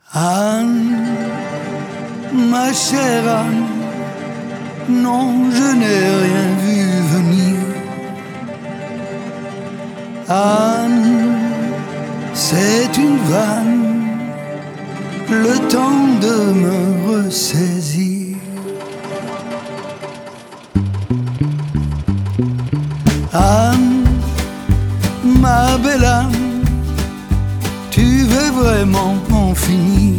Anne, ma chère Anne, non, je n'ai rien vu venir. Anne, c'est une vanne, le temps de me ressaisir. Anne, ma belle Anne, tu veux vraiment en finir?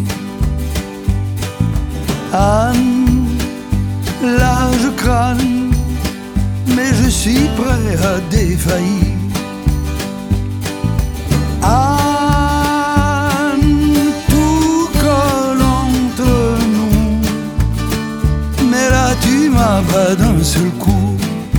Anne, là je crâne, mais je suis prêt à défaillir. Anne, tout colle entre nous, mais là tu m'abat d'un seul coup.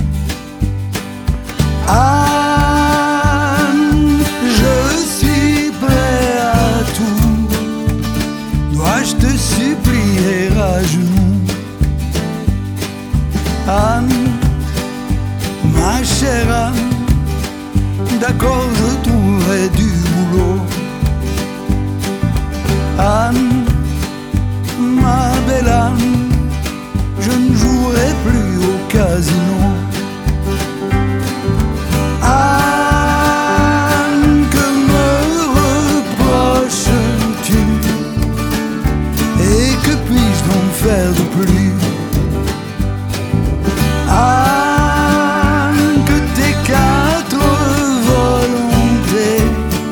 Anne, je suis prêt à tout, dois-je te supplier à genoux? Anne, ma chère Anne, d'accord je trouverai du boulot. Anne, ma belle Anne, je ne jouerai plus au casino. Anne, que me reproches-tu? Et que puis-je donc faire de plus? Anne, que tes quatre volontés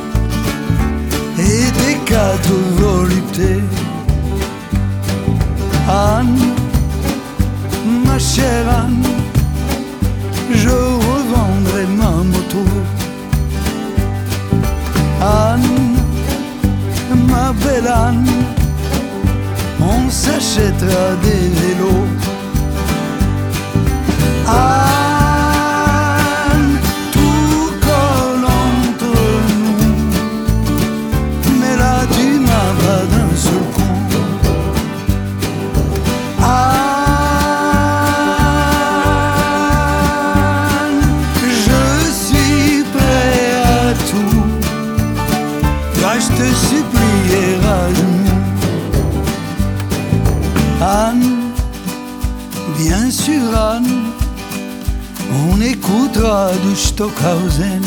et tes quatre voluptés. Anne, ma chère Anne, je revendrai ma moto. Anne, ma belle Anne, on s'achètera des vélos. Anne, tout colle entre nous, mais là tu m'abats d'un seul coup. Anne, je suis prêt à tout, dois-je te supplier à genoux? Anne, bien sûr Anne, on écoutera du Stockhausen.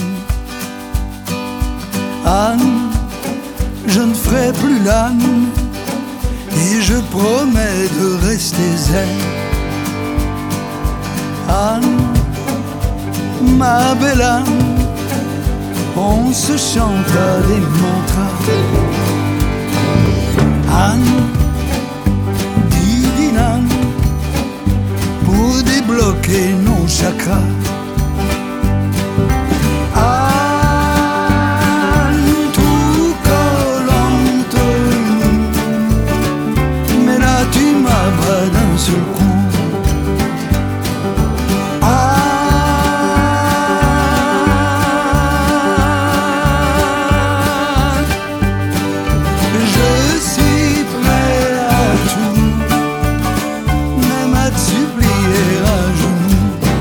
Anne, je ne ferai plus l'âne et je promets de rester zen. Anne, ma belle Anne, on se chantera des mantras. Anne, Didinane, pour débloquer nos chakras. Anne, tout colle entre nous, mais là tu m'abats d'un seul coup. Anne, je suis prêt à tout, même à te supplier à genoux.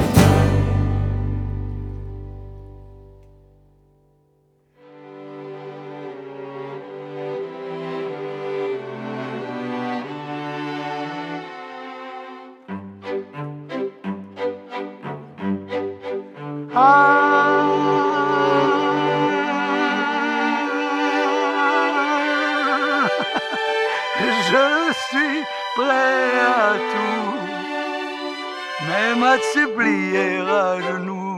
Je suis prêt à tout, même à te supplier à genoux.